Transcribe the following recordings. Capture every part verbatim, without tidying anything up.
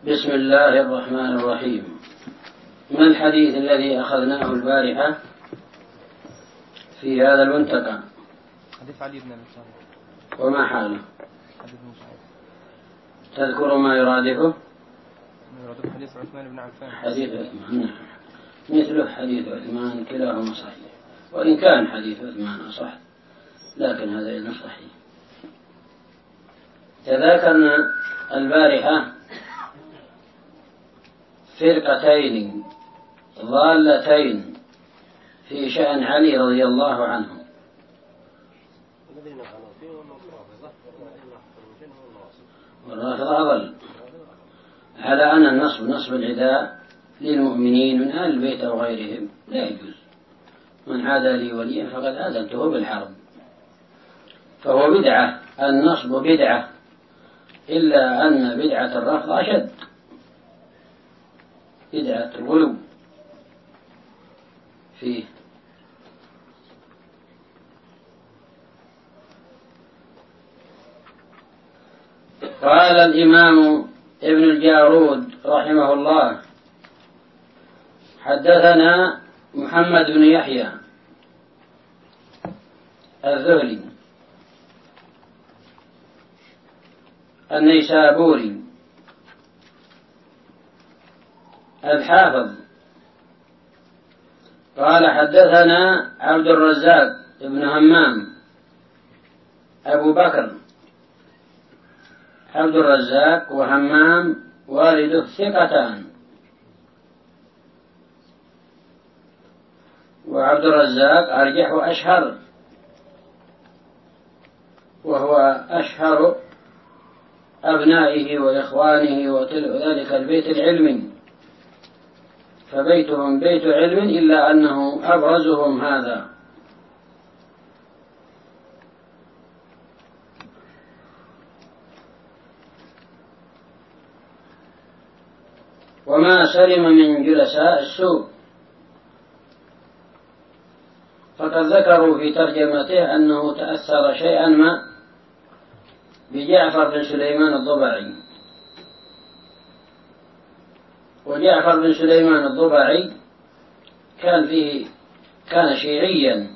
بسم الله الرحمن الرحيم. ما الحديث الذي أخذناه البارحة في هذا المنتقى؟ حديث علي بن أبي طالب. وما حاله؟ حديث مسعود. تذكر ما يرادفه؟ يرادف حديث عثمان بن عفان. حديث عثمان مثله حديث عثمان، كلاهما صحيح، وإن كان حديث عثمان أصح لكن هذا أيضا صحيح. تذاكرنا البارحة فرقتين ضالتين في شأن علي رضي الله عنه. والرافضة أضل على أن النصب نصب العداء للمؤمنين من أهل البيت أو غيرهم لا يجوز. من عادى لي وليا فقد آذنته بالحرب، فهو بدعة. النصب بدعة، إلا أن بدعة الرفض أشد، بدعة الغلو فيه. قال الإمام ابن الجارود رحمه الله: حدثنا محمد بن يحيى الذهلي النيسابوري الحافظ قال حدثنا عبد الرزاق بن همام أبو بكر. عبد الرزاق وهمام والده ثقتان، وعبد الرزاق أرجح أشهر، وهو أشهر أبنائه وإخوانه وذلك البيت العلمي، فبيتهم بيت علم إلا أنه أبرزهم هذا. وما سلم من جلساء السوء، فقد ذكروا في ترجمته أنه تأثر شيئا ما بجعفر بن سليمان الضبعي، وجعفر بن سليمان الضبعي كان فيه كان شيعيا،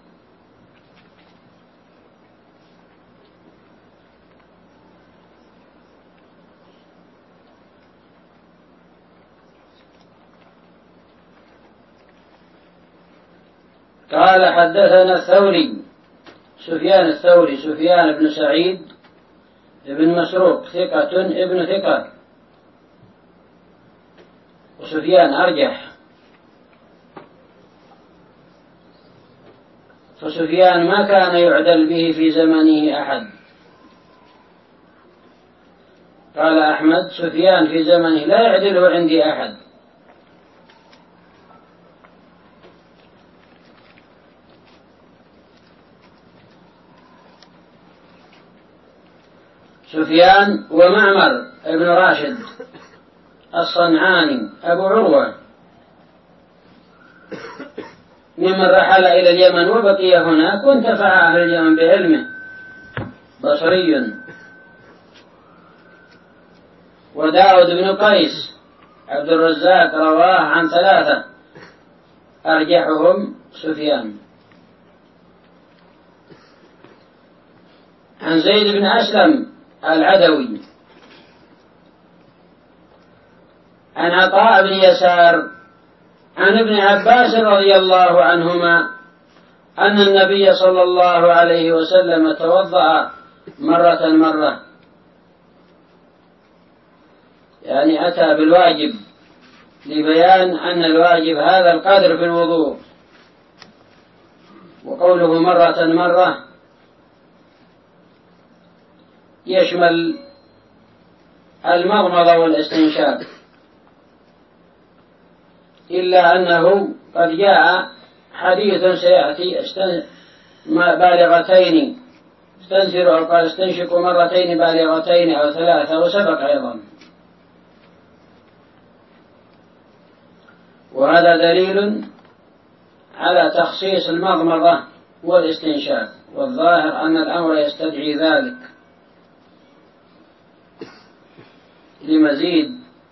قال حدثنا الثوري سفيان الثوري سفيان بن سعيد ابن مسروق ثقة ابن ثقة، وسفيان أرجح، فسفيان ما كان يعدل به في زمنه أحد. قال أحمد: سفيان في زمنه لا يعدله عندي أحد. سفيان ومعمر ابن راشد الصنعاني أبو عروة ممن رحل إلى اليمن وبقي هناك وانتفع أهل اليمن بعلمه، بصري. وداود بن قيس عبد الرزاق رواه عن ثلاثة أرجحهم سفيان. عن زيد بن أسلم العدوي عن عطاء بن يسار عن ابن عباس رضي الله عنهما أن النبي صلى الله عليه وسلم توضأ مرة مرة، يعني أتى بالواجب لبيان أن الواجب هذا القدر في الوضوء. وقوله مرة مرة يشمل المضمضة والاستنشاق، إلا أنه قد جاء حديث سيأتي بالغتين استنثر، أو قال استنشق مرتين بالغتين أو ثلاثة، وسبق أيضا. وهذا دليل على تخصيص المضمضة والاستنشاق، والظاهر أن الأمر يستدعي ذلك لمزيد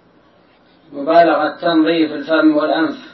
مبالغة تنظيف الفم والأنف.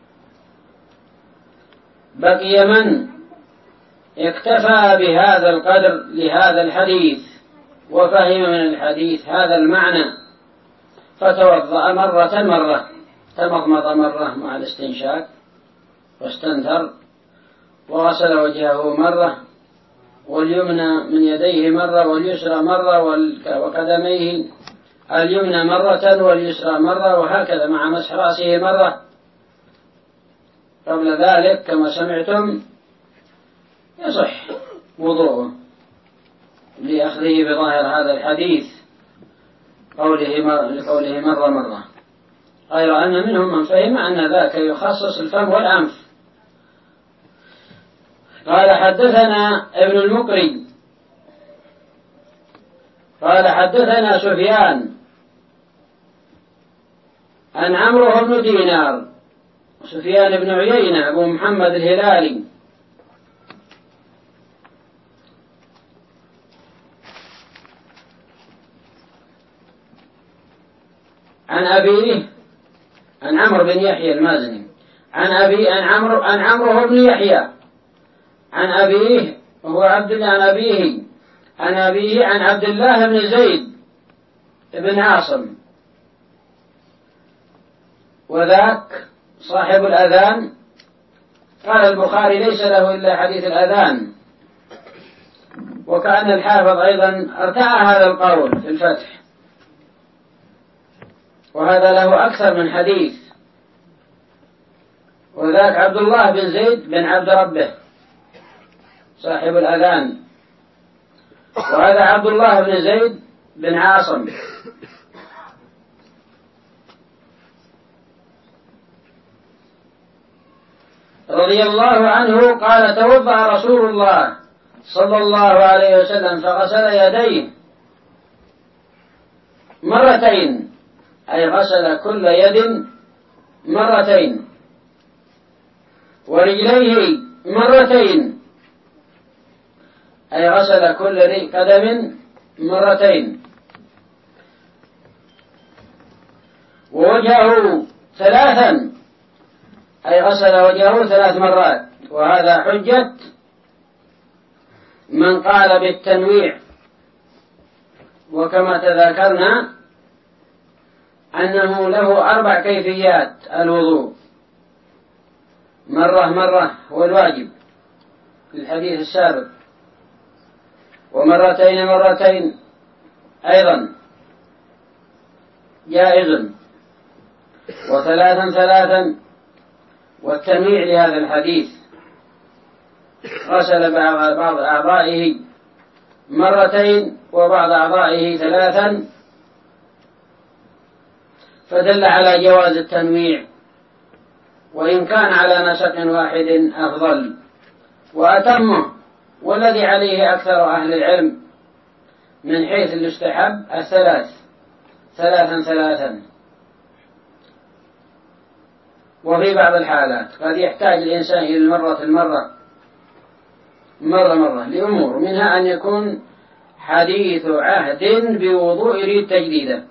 بقي من اكتفى بهذا القدر لهذا الحديث وفهم من الحديث هذا المعنى، فتوضأ مرة مرة، تمضمض مرة مع الاستنشاق واستنثر، وغسل وجهه مرة، واليمنى من يديه مرة واليسرى مرة، وقدميه اليمنى مرة واليسرى مرة، وهكذا مع مسح رأسه مرة. قبل ذلك كما سمعتم يصح وضوءه لأخذه بظاهر هذا الحديث قوله لقوله مرة مرة، غير أن منهم من فهم أن ذاك يخصص الفم والأنف. قال حدثنا ابن المقري قال حدثنا سفيان عن عمرو بن دينار، سفيان بن عيينة أبو محمد الهلالي، عن أبيه عن عمرو بن يحيى المازني، عن أبي عن عمرو عن عمرو بن يحيى عن أبيه وهو عبد الله عن أبيه عن أبيه عن عبد الله بن زيد بن عاصم، وذاك صاحب الأذان. قال البخاري ليس له إلا حديث الأذان، وكأن الحافظ أيضا ارتعى هذا القول في الفتح، وهذا له أكثر من حديث، وذاك عبد الله بن زيد بن عبد ربه صاحب الأذان، وهذا عبد الله بن زيد بن عاصم. رضي الله عنه قال توضأ رسول الله صلى الله عليه وسلم فغسل يديه مرتين، أي غسل كل يد مرتين، ورجليه مرتين، أي غسل كل قدم مرتين، ووجهه ثلاثا، أي غسل وجهه ثلاث مرات. وهذا حجة من قال بالتنويع، وكما تذاكرنا أنه له أربع كيفيات الوضوء، مرة مرة هو الواجب في الحديث السابق، ومرتين مرتين أيضا جائز، وثلاثا ثلاثا، والتنويع لهذا الحديث غسل بعض أعضائه مرتين وبعض أعضائه ثلاثا، فدل على جواز التنويع، وإن كان على نسق واحد أفضل وأتمه، والذي عليه أكثر أهل العلم من حيث الاستحب الثلاث، ثلاثا ثلاثا. وفي بعض الحالات قد يحتاج الإنسان إلى المرة المرة مرة مرة لأمور، منها أن يكون حديث عهد بوضوء يريد تجديده،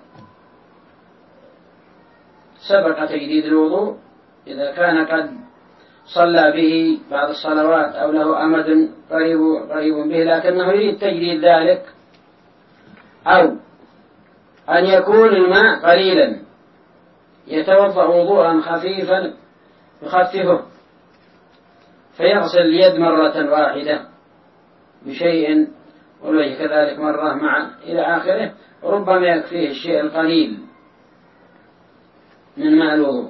سبق تجديد الوضوء إذا كان قد صلى به بعض الصلوات أو له أمد قريب, قريب به لكنه يريد تجديد ذلك، أو أن يكون الماء قليلا يتوضأ وضوءا خفيفا يخففه فيغسل اليد مرة واحدة بشيء والوجه كذلك مرة مع إلى آخره، ربما يكفيه الشيء القليل من ماء الوضوء.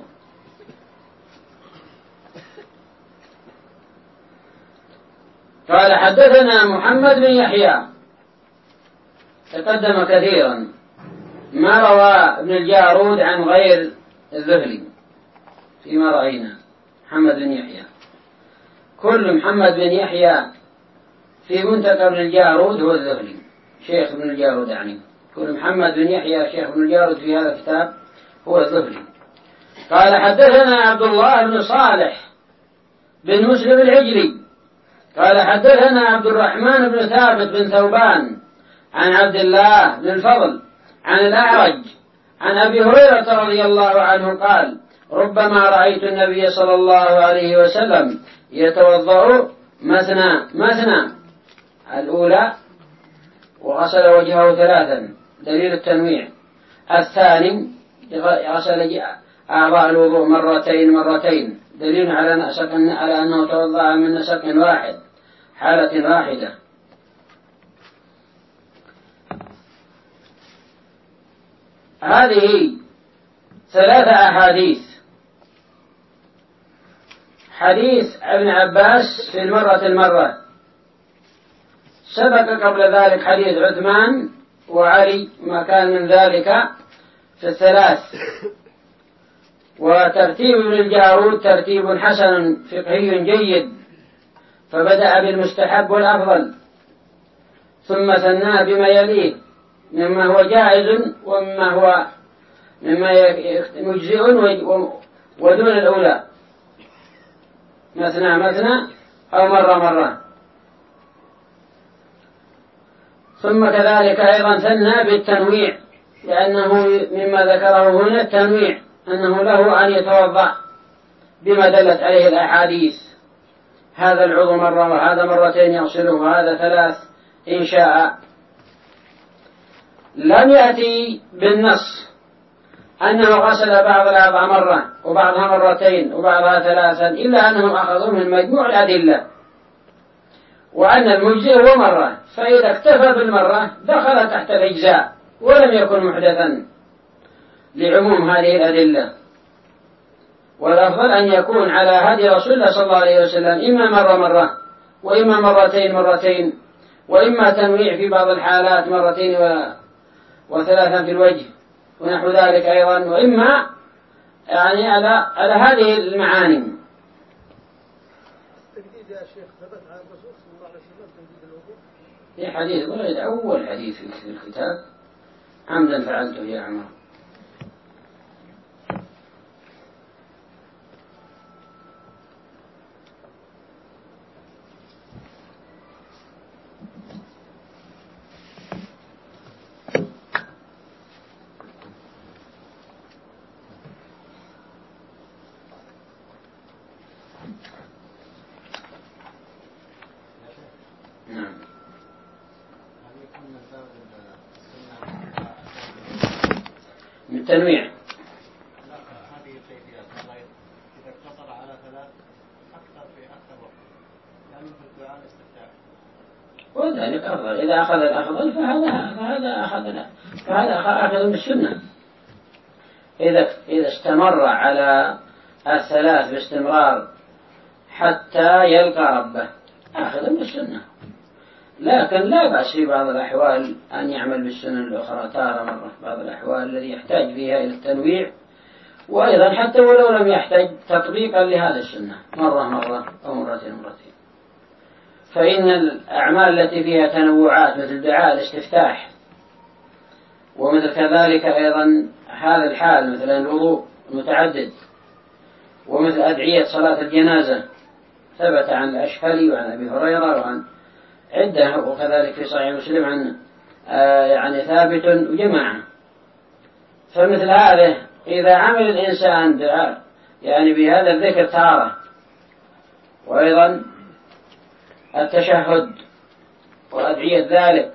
قال حدثنا محمد بن يحيى، تقدم كثيرا ما روى ابن الجارود عن غير الذهلي فيما رأينا. محمد بن يحيى، كل محمد بن يحيى في منتقى ابن الجارود هو الذهلي، شيخ ابن الجارود، يعني كل محمد بن يحيى شيخ ابن الجارود في هذا الكتاب هو الذهلي. قال حدثنا عبد الله بن صالح بن مسلم العجلي قال حدثنا عبد الرحمن بن ثابت بن ثوبان عن عبد الله بن الفضل عن الأعرج عن أبي هريرة رضي الله عنه قال ربما رأيت النبي صلى الله عليه وسلم يتوضأ مثنى مثنى الأولى وغسل وجهه ثلاثا دليل التنويع، الثاني غسل أعضاء الوضوء مرتين مرتين دليل على نسق على أنه توضأ من نسق واحد حالة واحدة. هذه ثلاثة أحاديث. حديث ابن عباس في المرة المرة، سبق قبل ذلك حديث عثمان وعلي ما كان من ذلك في الثلاث. وترتيب ابن الجارود ترتيب حسن فقهي جيد، فبدأ بالمستحب والأفضل ثم ثناه بما يليه مما هو جائز ومما هو مما مجزئ ودون الأولى، مثنى مثنى أو مرة مرة. ثم كذلك أيضا ثنى بالتنويع، لأنه مما ذكره هنا التنويع أنه له أن يتوضأ بما دلت عليه الأحاديث، هذا العضو مرة وهذا مرتين يغسله وهذا ثلاث إن شاء. لم يأتي بالنص أنه غسل بعض الأعضاء مرة وبعضها مرتين وبعضها ثلاثا، إلا أنهم أخذوا من مجموع الأدلة وأن المجزئ هو مرة، فإذا اكتفى بالمرة دخل تحت الإجزاء ولم يكن محدثا لعموم هذه الأدلة. والأفضل أن يكون على هدي رسول الله صلى الله عليه وسلم إما مرة مرة وإما مرتين مرتين وإما تنويع في بعض الحالات مرتين وثلاثا في الوجه ونحو ذلك أيضا، وإما يعني على على هذه المعاني. التجديد يا شيخ ثبت عن الرسول صلى الله عليه وسلم تجديد الوضوء؟ في حديث ورد أول حديث في الكتاب عمدا فعلته يا عمر. التنويع لا هذه الكيفيات إذا اقتصر على ثلاث أكثر في أكثر وقت، لأنه في الدعاء الاستفتاح وذلك أفضل. إذا أخذ الأفضل فهذا فهذا أخذ فهذا أخذ من السنة. إذا إذا استمر على الثلاث باستمرار حتى يلقى ربه أخذ من السنة، لكن لا بأس في بعض الأحوال أن يعمل بالسنة الأخرى تارة مرة، بعض الأحوال الذي يحتاج فيها إلى التنويع، وأيضا حتى ولو لم يحتاج تطبيقا لهذا السنة مرة مرة أو مرتين مرتين. فإن الأعمال التي فيها تنوعات مثل دعاء الاستفتاح ومثل كذلك أيضا هذا الحال مثل الوضوء المتعدد ومثل أدعية صلاة الجنازة ثبت عن الأشهري وعن أبي هريرة وعن عدة، وكذلك في صحيح مسلم عن آه يعني ثابت وجماعة. فمثل هذا إذا عمل الإنسان دعاء يعني بهذا الذكر تارة، وأيضا التشهد وأدعية ذلك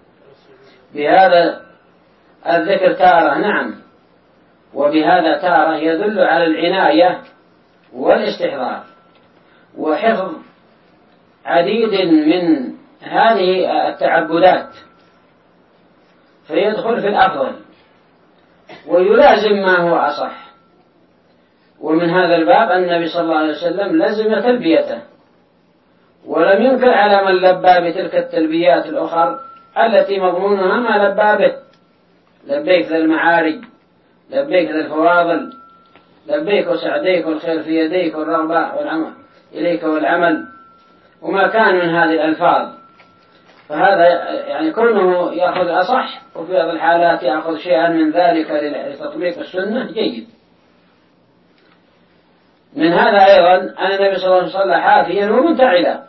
بهذا الذكر تارة نعم، وبهذا تارة يدل على العناية والاستحضار وحفظ عديد من هذه التعبدات، فيدخل في الأفضل ويلازم ما هو أصح. ومن هذا الباب النبي صلى الله عليه وسلم لزم تلبيته، ولم ينكر على من لبى بتلك التلبيات الأخرى التي مضمونها ما لبى به، لبيك ذا المعارج، لبيك ذا الفواضل، لبيك وسعديك والخير في يديك والرغبة والعمل إليك والعمل، وما كان من هذه الألفاظ. فهذا يعني كونه يأخذ أصح وفي بعض الحالات يأخذ شيئا من ذلك لتطبيق السنة جيد. من هذا أيضا أن النبي صلى الله عليه وسلم صلى حافيا ومنتعلا،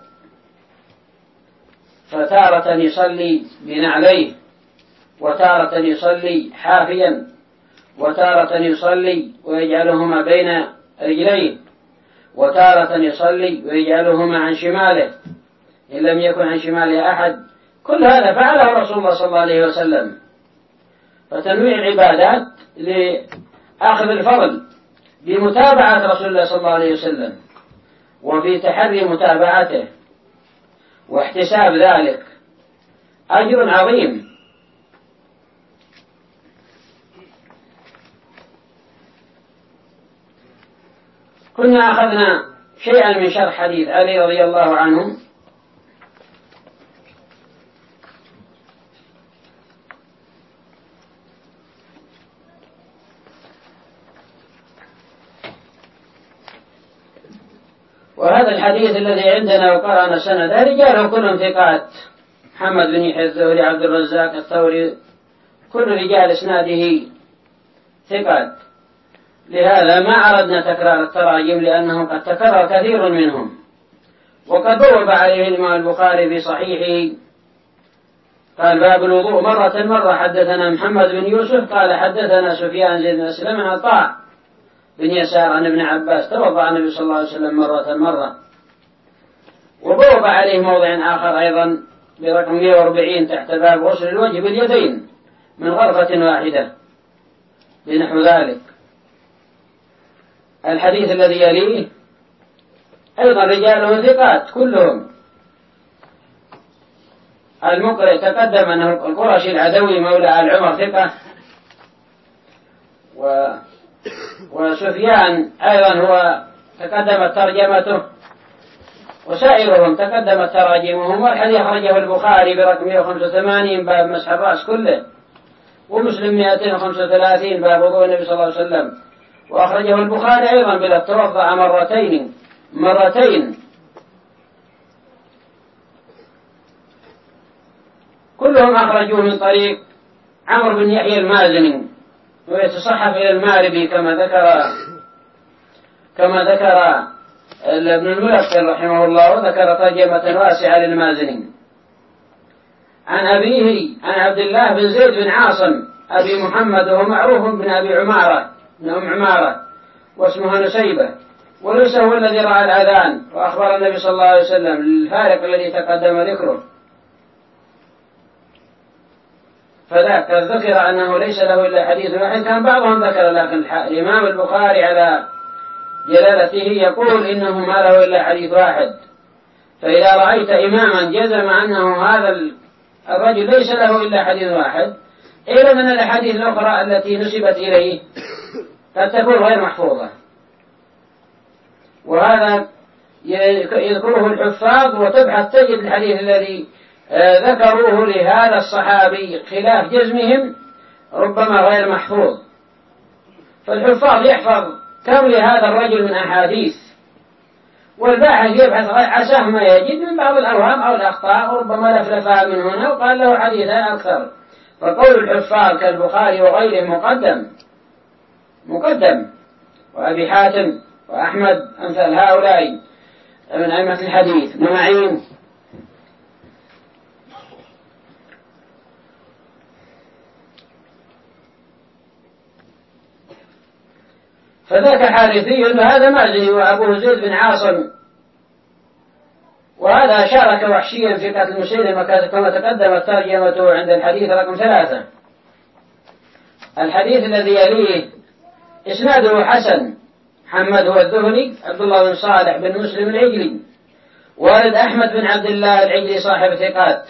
فتارة يصلي بنعليه وتارة يصلي حافيا وتارة يصلي ويجعلهما بين رجليه، وتارة يصلي ويجعلهما عن شماله إن لم يكن عن شماله أحد. كل هذا فعله رسول الله صلى الله عليه وسلم. فتنويع العبادات لأخذ الفضل بمتابعة رسول الله صلى الله عليه وسلم، وفي تحري متابعته واحتساب ذلك أجر عظيم. كنا أخذنا شيئا من شرح حديث علي رضي الله عنه، وهذا الحديث الذي عندنا وقرأنا سنده رجاله كلهم ثقات، محمد بن يحيى الزهري، عبد الرزاق الثوري، كل رجال إسناده ثقات. لهذا ما أردنا تكرار التراجم لأنه قد تكرر كثير منهم. وقد بوب عليه الإمام البخاري في صحيحه قال باب الوضوء مرة مرة حدثنا محمد بن يوسف قال حدثنا سفيان زيد بن أسلم عن عطاء بن يسار عن ابن عباس توضأ النبي صلى الله عليه وسلم مرة مرة. وبوب عليه موضع آخر أيضا برقم مئة وأربعين تحت باب غسل الوجه باليدين من غرفة واحدة بنحو ذلك. الحديث الذي يليه أيضا رجاله ثقات كلهم. المقرئ تقدم أنه القرشي العدوي مولى آل عمر ثقة، و وسفيان أيضا هو تقدمت ترجمته، وسائرهم تقدمت تراجمهم. والحديث أخرجه البخاري برقم مئة وخمسة وثمانين باب مسح الرأس كله، ومسلم مئتين وخمسة وثلاثين باب وضوء النبي صلى الله عليه وسلم. وأخرجه البخاري أيضا بلا توضأ مرتين مرتين كلهم أخرجوه من طريق عمرو بن يحيى المازني، ويتصحف إلى الماربي كما ذكر كما ذكر ابن الملقن رحمه الله، وذكر ترجمة واسعة للمازني. عن أبيه عن عبد الله بن زيد بن عاصم أبي محمد، وهو معروف بن أبي عمارة بن أم عمارة واسمها نسيبة، وليس هو الذي رأى الأذان. وأخبر النبي صلى الله عليه وسلم للفارق الذي تقدم ذكره، فذاك ذكر أنه ليس له إلا حديث واحد، كان بعضهم ذكر، لكن الإمام البخاري على جلالته يقول إنه ما له إلا حديث واحد. فإذا رأيت إماما جزم أنه هذا الرجل ليس له إلا حديث واحد، إلى من الأحاديث الأخرى التي نسبت إليه قد تكون غير محفوظة. وهذا يذكره الحفاظ، وتبحث تجد الحديث الذي ذكروه لهذا الصحابي خلاف جزمهم ربما غير محفوظ. فالحفاظ يحفظ كم لهذا الرجل من أحاديث، والباحث يبحث عساه ما يجد من بعض الأوهام أو الأخطاء، وربما لفلفها من هنا وقال له حديثا أكثر. فقول الحفاظ كالبخاري وغيره مقدم مقدم وأبي حاتم وأحمد أمثال هؤلاء من أئمة الحديث نمعين. فذاك حارثي هذا مازني وأبوه زيد بن عاصم، وهذا شارك وحشيا في قتل مسيلمة كما تقدمت ترجمته عند الحديث رقم ثلاثة. الحديث الذي يليه إسناده حسن. محمد هو الذهلي عبد الله بن صالح بن مسلم العجلي، والد أحمد بن عبد الله العجلي صاحب ثقات،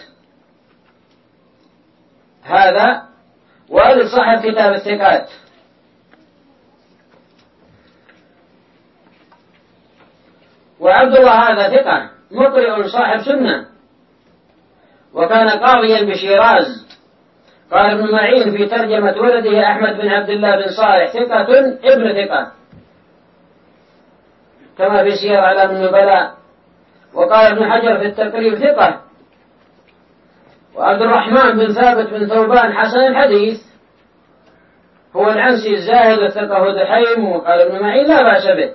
هذا والد صاحب كتاب الثقات. وعبد الله هذا ثقة مقرئ صاحب سنة، وكان قاضيا بشيراز. قال ابن معين في ترجمة ولده أحمد بن عبد الله بن صالح ثقة ابن ثقة، كما في سير أعلام النبلاء. وقال ابن حجر في التقريب ثقة. وعبد الرحمن بن ثابت بن ثوبان حسن الحديث، هو العنسي الزاهد الثقة دحيم. وقال ابن معين لا بأس به،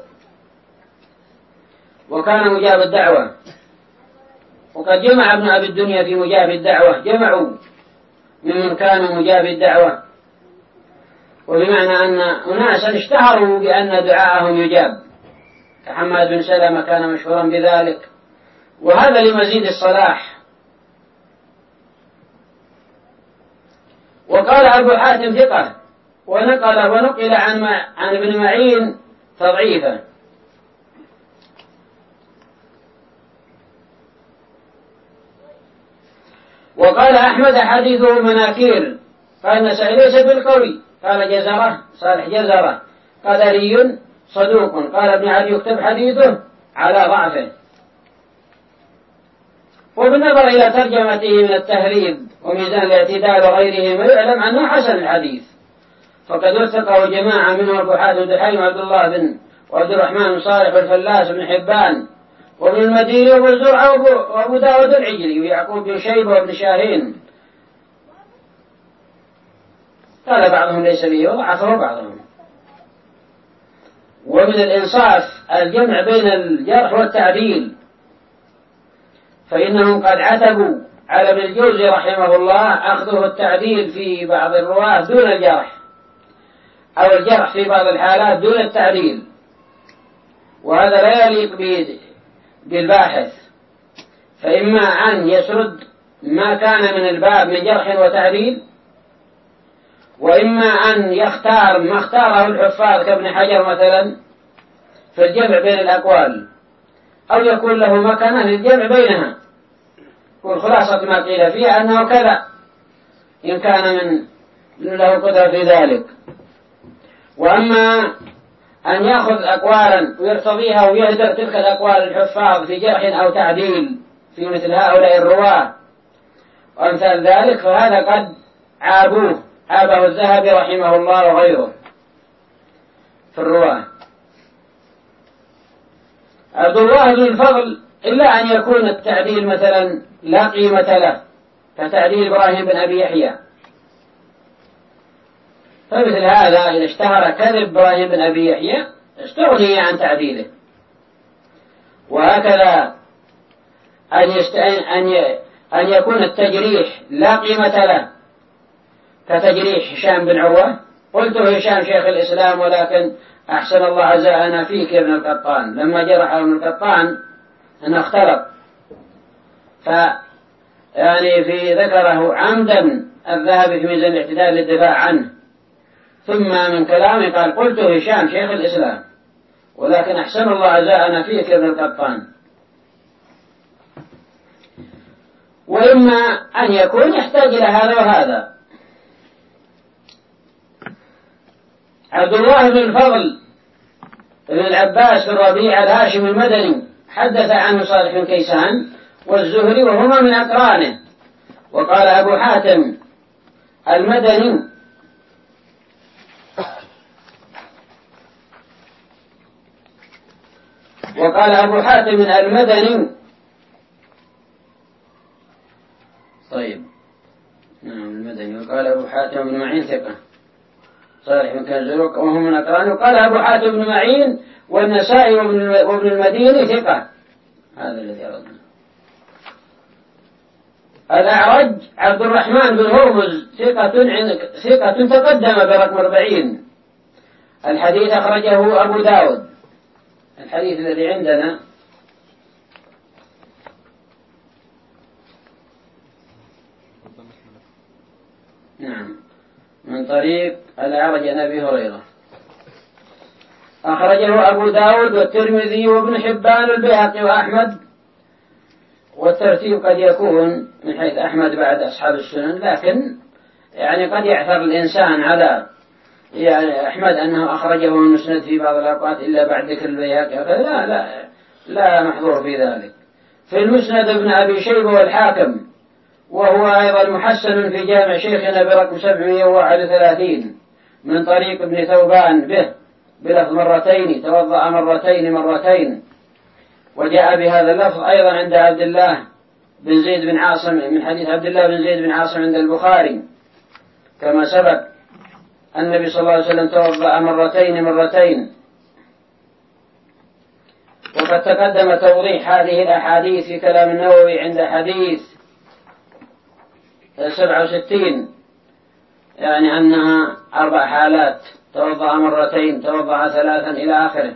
وكان مجاب الدعوة. وقد جمع ابن أبي الدنيا في مجاب الدعوة، جمعوا ممن كانوا مجاب الدعوة. وبمعنى أن أناسا اشتهروا بأن دعاءهم يجاب، كحماد بن سلمة كان مشهورا بذلك، وهذا لمزيد الصلاح. وقال أبو حاتم ثقة، ونقل ونقل عن عن ابن معين تضعيفه. وقال أحمد حديثه مناكير، قال النسائي ليس بالقوي، قال جزرة صالح جزرة قدري صدوق، قال ابن عدي يكتب حديثه على ضعفه. وبالنظر إلى ترجمته من التهذيب وميزان الاعتدال وغيره ما يعلم أنه حسن الحديث، فقد وثقه جماعة منهم أبو حاتم دحيم عبد الله بن وعبد الرحمن بن صالح والفلاس بن حبان وابن المديني وابو زرعة وابو داود العجلي ويعقوب بن شيبة وابن شاهين. قال بعضهم ليس به وضعفه بعضهم. ومن الإنصاف الجمع بين الجرح والتعديل، فإنهم قد عتبوا على ابن الجوزي رحمه الله أخذه التعديل في بعض الرواة دون الجرح، أو الجرح في بعض الحالات دون التعديل، وهذا لا يليق بالباحث، فإما أن يسرد ما كان من الباب من جرح وتعديل، وإما أن يختار ما اختاره الحفاظ كابن حجر مثلا في الجمع بين الأقوال، أو يكون له مكانة للجمع بينها، والخلاصة ما قيل فيها أنه كذا إن كان من له قدرة في ذلك. وأما أن يأخذ أقوالا ويرتضيها ويهدر تلك الأقوال الحفاظ في جرح أو تعديل في مثل هؤلاء الرواة وأمثال ذلك، فهذا قد عابوه عابه الذهبي رحمه الله وغيره في الرواة. عبد الله بن الفضل إلا أن يكون التعديل مثلا لا قيمة له كتعديل إبراهيم بن أبي يحيى، فمثل هذا إذا اشتهر كذب إبراهيم بن أبي يحيى استغني عن تعديله. وهكذا أن, يست... أن, ي... أن يكون التجريح لا قيمة له كتجريح هشام بن عروة، قلت هشام شيخ الإسلام ولكن أحسن الله عزاءنا فيك يا ابن القطان، لما جرح ابن القطان أنه اختلط، ف يعني في ذكره عمدا الذهبي في ميزان الاعتدال للدفاع عنه، ثم من كلامه قال قلت هشام شيخ الإسلام ولكن أحسن الله عزاءنا فيك يا ابن القطان. وإما أن يكون يحتاج إلى هذا وهذا. عبد الله بن الفضل بن العباس بن ربيع الهاشمي المدني حدث عنه صالح بن كيسان والزهري وهما من أقرانه. وقال أبو حاتم المدني وقال أبو حاتم المدني طيب نعم المدني. وقال أبو حاتم بن معين ثقة صالح بن كنزلوك وهم من أقرانه. وقال أبو حاتم بن معين والنسائي وابن المديني ثقة. هذا الذي أردنا. الأعرج عبد الرحمن بن هرمز ثقة ثقة تقدم برقم أربعين. الحديث أخرجه أبو داود. الحديث الذي عندنا نعم من طريق الأعرج عن أبي هريرة، أخرجه أبو داود والترمذي وابن حبان والبيهقي وأحمد، والترتيب قد يكون من حيث أحمد بعد أصحاب السنن، لكن يعني قد يعثر الإنسان على يعني أحمد أنه أخرجه المسند في بعض الأوقات إلا بعد ذكر البيهقي، لا لا لا محظور في ذلك. في المسند ابن أبي شيبة والحاكم، وهو أيضا محسن في جامع شيخنا برقم سبعمائة وواحد وثلاثين من طريق ابن ثوبان به بلفظ مرتين توضأ مرتين مرتين. وجاء بهذا اللفظ أيضا عند عبد الله بن زيد بن عاصم من حديث عبد الله بن زيد بن عاصم عند البخاري كما سبق. النبي صلى الله عليه وسلم توضأ مرتين مرتين. وقد تقدم توضيح هذه الأحاديث في كلام النووي عند حديث سبعة وستين يعني أنها أربع حالات، توضأ مرتين، توضأ ثلاثا إلى آخره.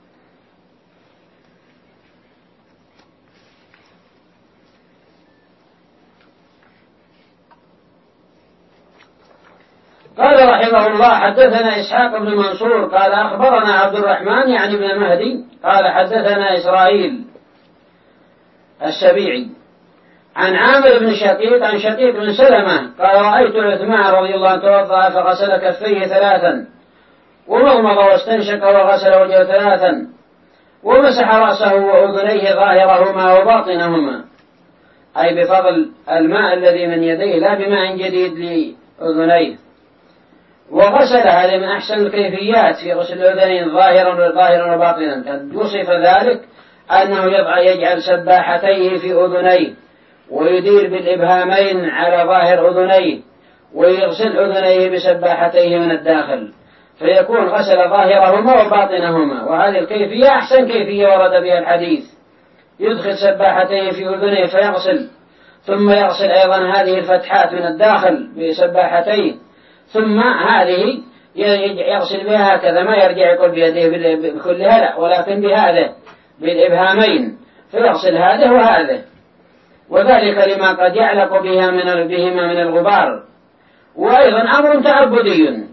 قال رحمه الله: حدثنا إسحاق بن منصور قال أخبرنا عبد الرحمن يعني بن مهدي قال حدثنا إسرائيل السبيعي عن عامر بن شقيق عن شقيق بن سلمة قال: رأيت عثمان رضي الله عنه توضأ فغسل كفيه ثلاثا ومضمض واستنشق وغسل وجهه ثلاثا ومسح رأسه وأذنيه ظاهرهما وباطنهما، أي بفضل الماء الذي من يديه لا بماء جديد لأذنيه. وغسل، هذا من أحسن الكيفيات في غسل الأذنين ظاهرا ظاهرا وباطنا. قد وصف ذلك أنه يجعل سباحتيه في أذنيه ويدير بالإبهامين على ظاهر أذنيه ويغسل أذنيه بسباحتيه من الداخل، فيكون غسل ظاهرهما وباطنهما. وهذه الكيفية أحسن كيفية ورد بها الحديث، يدخل سباحتيه في أذنيه فيغسل، ثم يغسل أيضا هذه الفتحات من الداخل بسباحتيه، ثم هذه يغسل بها هكذا، ما يرجع يقول بيديه بكلها لا، ولكن بهذا بالإبهامين، فيغسل هذا وهذا، وذلك لما قد يعلق بها من بهما من الغبار. وأيضا أمر تعبدي.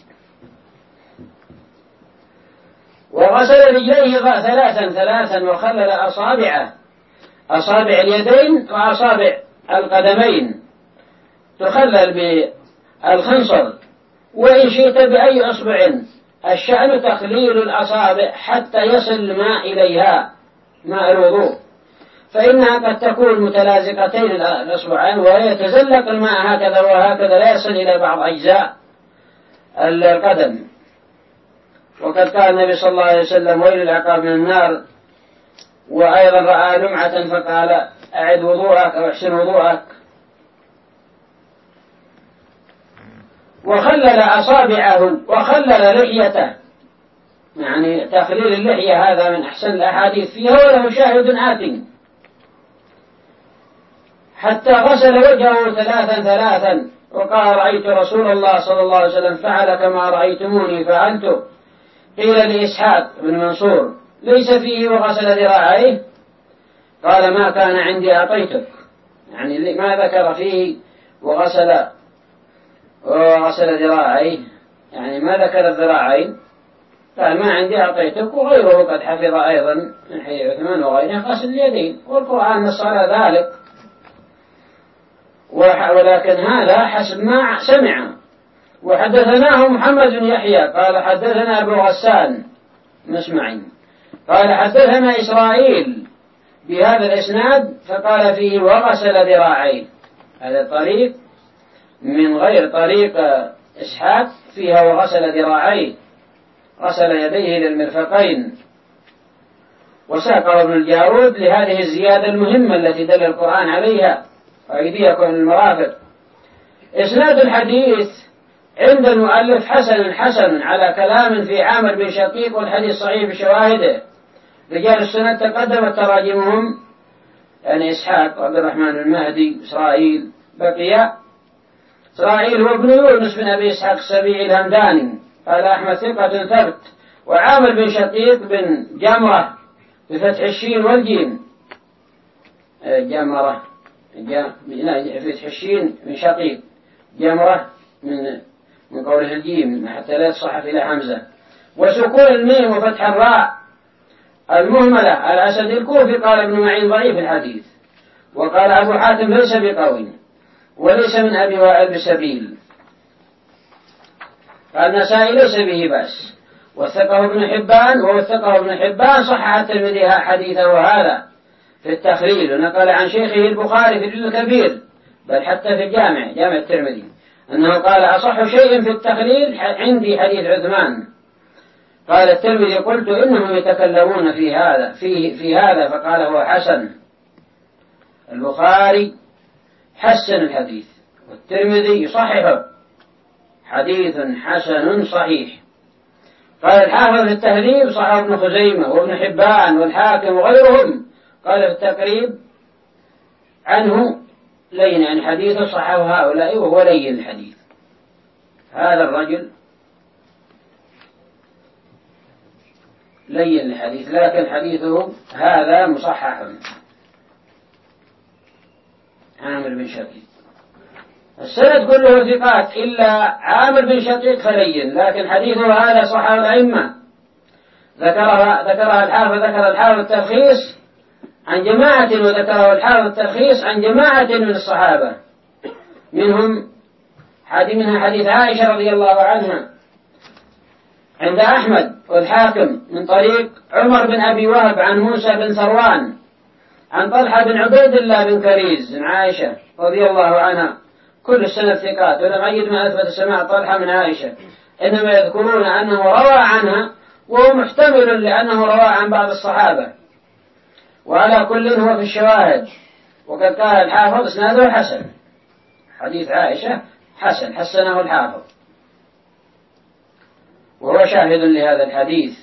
وغسل رجليه ثلاثا ثلاثا وخلل أصابعه، أصابع اليدين وأصابع القدمين تخلل بالخنصر، وإن شئت بأي أصبع. الشأن تخليل الأصابع حتى يصل الماء إليها، ماء الوضوء، فإنها قد تكون متلازقتين الأصبعين ويتزلق الماء هكذا وهكذا لا يصل إلى بعض أجزاء القدم. وقد قال النبي صلى الله عليه وسلم: ويل العقاب من النار. وأيضا رأى لمعة فقال: أعد وضوءك أو احسن وضوءك. وخلل أصابعه وخلل لحيته، يعني تخليل اللحية هذا من أحسن الأحاديث فيها، وله شاهد آت. حتى غسل وجهه ثلاثا ثلاثا وقال: رأيت رسول الله صلى الله عليه وسلم فعل كما رأيتموني فعلت. قيل لإسحاق بن منصور: ليس فيه وغسل ذراعيه؟ قال: ما كان عندي أعطيتك، يعني ما ذكر فيه وغسل وغسل ذراعيه، يعني ما ذكر الذراعين، قال: ما عندي أعطيتك. وغيره قد حفظ أيضا من حديث عثمان وغيره غسل اليدين، والقرآن نص على ذلك، ولكن هذا حسب ما سمع. وحدثناه محمد بن يحيى قال حدثنا أبو غسان مسمعي قال حدثنا إسرائيل بهذا الإسناد فقال فيه: وغسل ذراعيه. هذا طريق من غير طريق إسحاق فيها وغسل ذراعيه، غسل يديه إلى المرفقين. وساق ابن الجارود لهذه الزيادة المهمة التي دل القرآن عليها: وأيديكم المرافق. إسناد الحديث عند المؤلف حسن حسن على كلام في عامر بن شقيق، والحديث صحيح بشواهده. رجال السنة تقدمت تراجمهم، يعني إسحاق وعبد الرحمن المهدي إسرائيل بقي. إسرائيل هو ابن يونس بن أبي إسحاق السبيعي الهمداني قال أحمد ثقة ثبت. وعامر بن شقيق بن جمرة بفتح الشين والجيم، جمرة بفتح الشين من شقيق، جمرة من من قوله الجيم حتى لا يتصحف إلى حمزة، وسكون الميم وفتح الراء المهملة الأسد الكوفي. قال ابن معين ضعيف الحديث، وقال أبو حاتم ليس بقوي وليس من أبي وائل بسبيل. قال النسائي ليس به بأس، وثقه ابن حبان ووثقه ابن حبان صحح الترمذي حديثه هذا في التخريج، ونقل عن شيخه البخاري في الجزء الكبير، بل حتى في الجامع جامع الترمذي أنه قال: أصح شيء في التخليل عندي حديث عثمان. قال الترمذي: قلت إنهم يتكلمون في هذا فيه في هذا فقال هو حسن. البخاري حسن الحديث والترمذي يصححه، حديث حسن صحيح. قال الحافظ في التهذيب: صحح ابن خزيمة وابن حبان والحاكم وغيرهم. قال في التقريب عنه لين، عن حديثه صححه هؤلاء وهو لين الحديث. هذا الرجل لين الحديث، لكن حديثه هذا مصحح. عامر بن شقيق السند كله ثقات إلا عامر بن شقيق فلين، لكن حديثه هذا صحح الأئمة. ذكرها ذكرها الحافظ ذكر الحافظ التلخيص عن جماعة، وذكره الحافظ التلخيص عن جماعة من الصحابة، منهم منها حديث عائشة رضي الله عنها عند أحمد والحاكم من طريق عمر بن أبي وهب عن موسى بن ثروان عن طلحة بن عبيد الله بن كريز عن عائشة رضي الله عنها. كل السنة ثقات، ولم أجد ما أثبت سماع طلحة من عائشة، إنما يذكرون أنه روى عنها، وهو محتمل لأنه روى عن بعض الصحابة. وعلى كل هو في الشواهد، وقد قال الحافظ إسناده حسن. حديث عائشة حسن، حسنه الحافظ، وهو شاهد لهذا الحديث.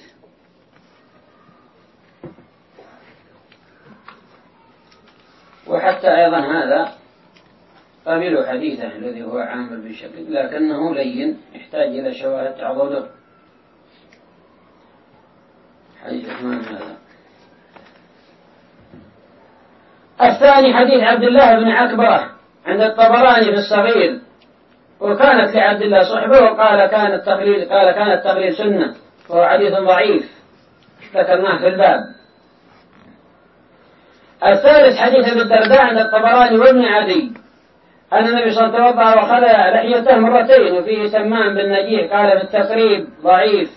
وحتى أيضا هذا قبلوا حديثه الذي هو عامر بن شقيق، لكنه لين يحتاج إلى شواهد تعضده. حديث عثمان هذا. الثاني حديث عبد الله بن عكبرة عند الطبراني في الصغير، وكانت لعبد الله صحبه، وقال كان التقليد قال كان التقليد سنة، وهو حديث ضعيف ذكرناه في الباب. الثالث حديث ابي الدرداء عند الطبراني وابن عدي أن النبي صلى الله عليه وسلم توضأ وخلع لحيته مرتين، وفيه سمان بن نجيح قال في التقريب ضعيف.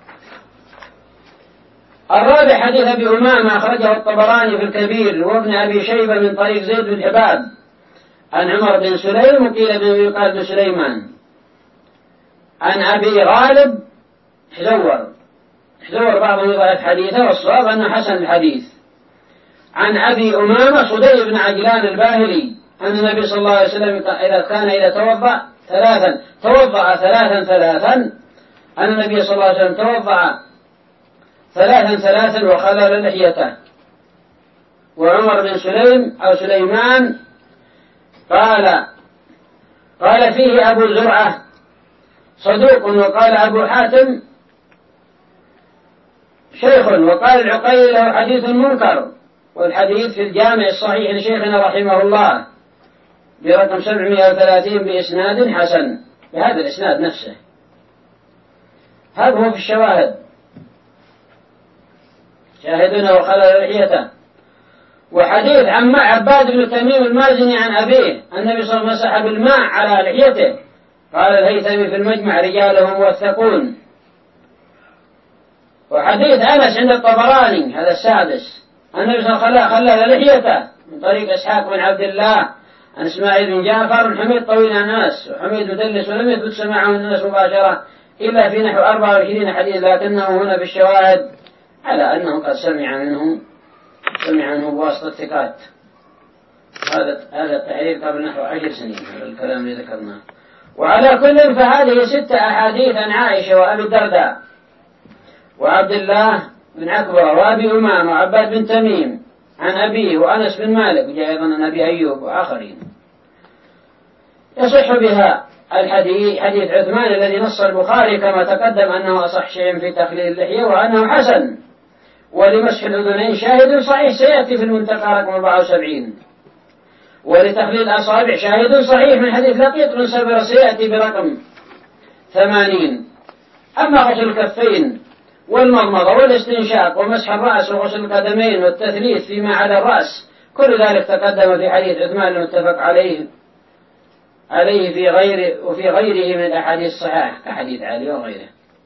الرابع حديث أبي أمامة أخرجه الطبراني في الكبير وابن أبي شيبة من طريق زيد بن حباب عن عمر بن سليم، وقيل بن يقال بن سليمان عن أبي غالب حزور حزور بعضهم يضعف حديثه، والصواب أنه حسن الحديث. عن أبي أمامة صدي بن عجلان الباهلي أن النبي صلى الله عليه وسلم إذا كان إذا توضأ ثلاثا توضأ ثلاثا ثلاثا أن النبي صلى الله عليه وسلم توضأ ثلاثا ثلاثا وخلل لحيته. وعمر بن سليم أو سليمان قال قال فيه أبو زرعة صدوق، وقال أبو حاتم شيخ، وقال العقيل له حديث منكر. والحديث في الجامع الصحيح لشيخنا رحمه الله برقم سبعمائة وثلاثين بإسناد حسن، بهذا الإسناد نفسه. هذا هو في الشواهد، شاهدنا وخلل لحيته. وحديث عن عباد بن تميم المازني عن أبيه النبي صلى الله عليه وسلم مسح بالماء على لحيته، قال الهيثمي في المجمع رجاله موثقون. وحديث أنس عند الطبراني هذا السادس النبي صلى الله عليه وسلم خلل لحيته من طريق إسحاق بن عبد الله عن إسماعيل بن جعفر حميد طويل عن أنس، وحميد مدلس ولم يثبت سماعه من أنس مباشرة إلا في نحو أربعة وعشرين حديث، لكنه هنا في الشواهد على أنه قد سمع منه سمع منه بواسطة ثقات. هذا هذا التحرير قبل نحو عشر سنين، هذا الكلام اللي ذكرناه. وعلى كل فهذه ستة أحاديث عن عائشة وأبي الدرداء وعبد الله بن عكبرة وأبي أمامة وعباد بن تميم عن أبيه وأنس بن مالك، وجاء أيضا عن أبي أيوب وآخرين. يصح بها الحديث حديث عثمان الذي نص البخاري كما تقدم أنه أصح شيء في تخليل اللحية وأنه حسن. ولمسح الأذنين شاهد صحيح سيأتي في المنتقى رقم أربعة وسبعين. ولتخليل الأصابع شاهد صحيح من حديث لقيط بن سبرة سيأتي برقم ثمانين. أما غسل الكفين والمضمضة والاستنشاق ومسح الرأس وغسل القدمين والتثليث فيما على الرأس كل ذلك تقدم في حديث عثمان المتفق عليه عليه في غير وفي غيره من الأحاديث الصحيحة كحديث علي وغيره.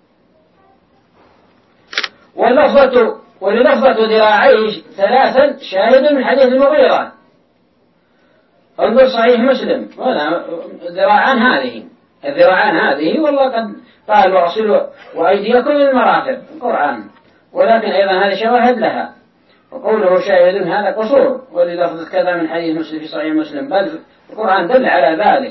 واللفظة وللفظة ذراعيه ثلاثا شاهد من حديث المغيرة، انظر صحيح مسلم، ولا ذراعان هذه الذراعان هذه والله قد قال وأصلوا وأيديكم للمرافق القرآن، ولكن أيضا هذه شواهد لها. وقوله شاهد هذا قصور، وللفظة كذا من حديث مسلم في صحيح مسلم، بل القرآن دل على ذلك.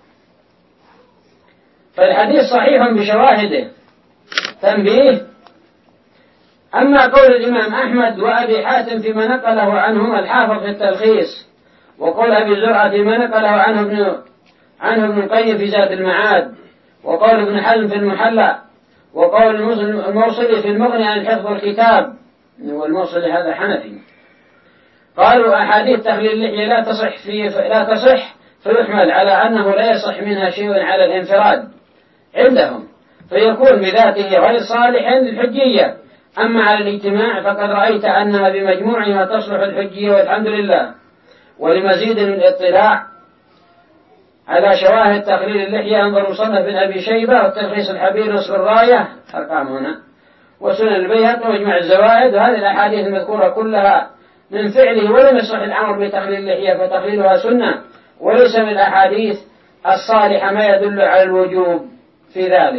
فالحديث صحيح بشواهده. تنبيه: أما قول الإمام أحمد وأبي حاتم فيما نقله عنهما الحافظ في التلخيص، وقول أبي زرعة فيما نقله عنه ابن عنه ابن القيم في زاد المعاد، وقول ابن حزم في المحلى، وقول الموصلي في المغني عن حفظ الكتاب، والموصلي هذا حنفي. قالوا أحاديث تخليل اللحية لا تصح في لا تصح فيحمل على أنه لا يصح منها شيء على الانفراد عندهم، فيكون بذاته غير صالح للحجية. أما على الاجتماع فقد رأيت أنها بمجموعها تصلح الحجية والحمد لله. ولمزيد من الاطلاع على شواهد تخليل اللحية انظر مصنف بن أبي شيبة والتلخيص الحبير نصب الراية أرقام هنا، وسنن البيهقي ومجمع الزوائد. وهذه الأحاديث المذكورة كلها من فعله، ولم يصح الأمر بتخليل اللحية فتخليلها سنة، وليس من الأحاديث الصالحة ما يدل على الوجوب في ذلك.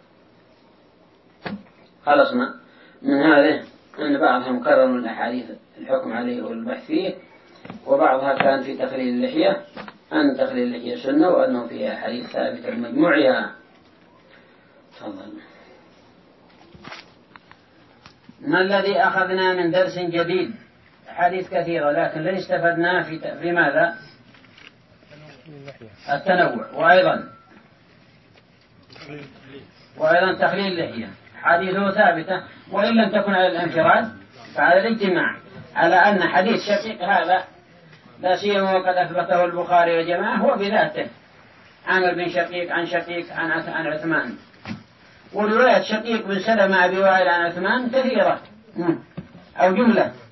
خلصنا من هذه أن بعضهم كرروا الأحاديث الحكم عليه والبحث فيه، وبعضها كان في تخليل اللحية أن تخليل اللحية سنة، وأنه فيها حديث ثابت بمجموعها. تفضل. ما الذي أخذنا من درس جديد؟ حديث كثيرة، لكن الذي استفدناه في في ماذا؟ التنوع، وأيضا وأيضا تخليل اللحية حديثه ثابتة، وإن لم تكن على الانفراد فعلى الاجتماع على أن حديث شقيق هذا لا سيما وقد أثبته البخاري وجماعة هو بذاته، عامر بن شقيق عن شقيق عن عن عثمان، ورواية شقيق بن سلمة أبي وائل عن عثمان كثيرة أو جملة.